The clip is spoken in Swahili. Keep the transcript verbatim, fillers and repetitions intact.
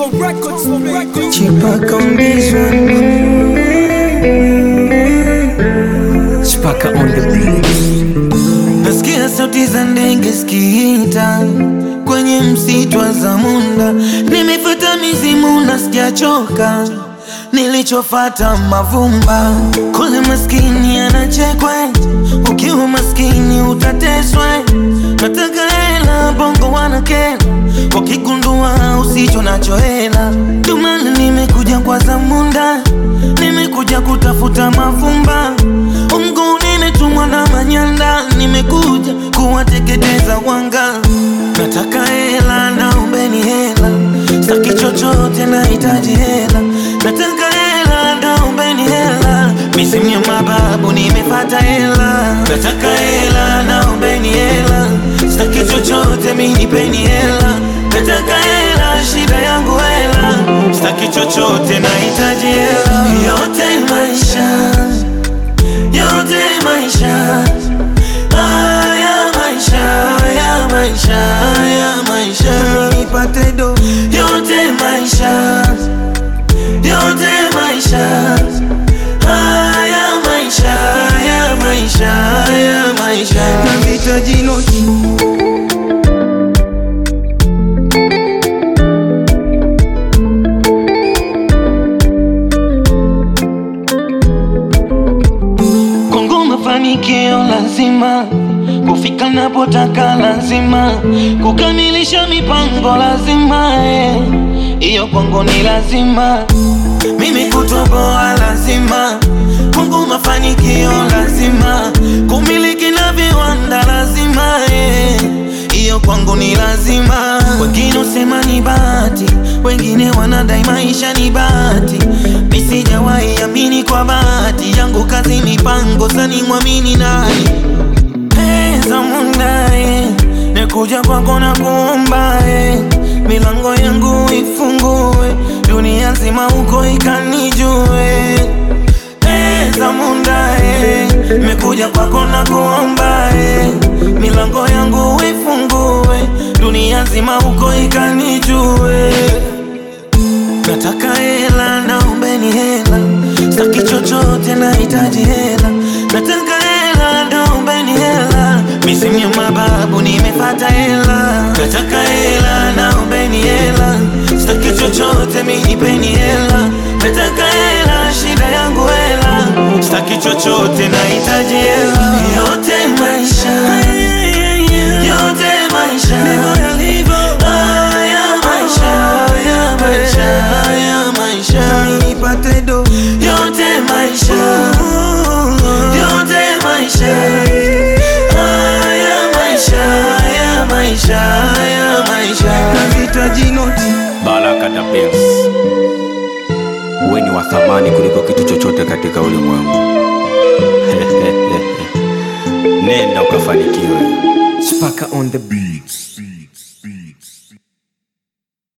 for records, for records. Chipaka on this one. Chipaka on the beat. Nasikia sauti za ndege zikiita kwenye msitu wa Zamunda. Nimefuata mizimu nasikia choka, nilichofata mavumba. Kule maskini anachekwe, ukiwa maskini utateswe. Nataka hela bongo wanakela, wakigundua usicho nacho hela. Dumani nimekuja kwa Zamunda, nimekuja kutafuta mavumba. Umgu nimetumwa na manyanda, nimekuja kuwateketeza wanga. Nataka hela naombeni hela, sitaki chochote nahitaji hela. Nataka hela naombeni hela, misimu ya mababu nimefata hela. Nataka hela naombeni hela, sitaki chochote minipeni hela. Nataka hela shida yangu hela, sitaki chochote nahitaji hela. Yote maisha, yote maisha, haya maisha, haya maisha, haya maisha, nipate do. Yote maisha, yote maisha, haya maisha, haya maisha, haya maisha, nahitaji noti. Mafanikio lazima, kufika napotaka lazima, kukamilisha mipango lazima, iyo eh, kwangu ni lazima. Mimi kutoboa lazima, kwangu mafanikio lazima, kumiliki na viwanda lazima, eh, iyo kwangu ni lazima. Wengine usema ni bahati, wengine wanadai maisha ni bahati. Mimi sijawahi amini kwa bahati yangu, kazi mipango sani mwamini nani. Hey, Zamunda, eh, nekuja kwako na kuomba, eh, milango yangu ifungue, dunia nzima uko ikanijue. Hey, Zamunda, eh, nekuja kwako na kuomba, eh, milango yangu ifungue, dunia nzima uko ikanijue. Nataka hela naombeni hela, sitaki chochote nahitaji hela. Nataka hela naombeni hela, misimu ya mababu nimefata hela. Nataka hela naombeni hela, sitaki chochote minipeni hela. Nataka hela shida yangu hela, sitaki chochote nahitaji hela. Yote maisha, yote maisha, haya maisha, haya maisha, haya maisha, nipate do. Yote maisha, yote maisha, haya maisha, haya maisha, haya maisha, nahitaji noti. Baraka da Benz, wewe ni wa thamani kuliko kitu chochote katika ulimwengu. Nenda ukafanikiwe. Chipaka on the beat.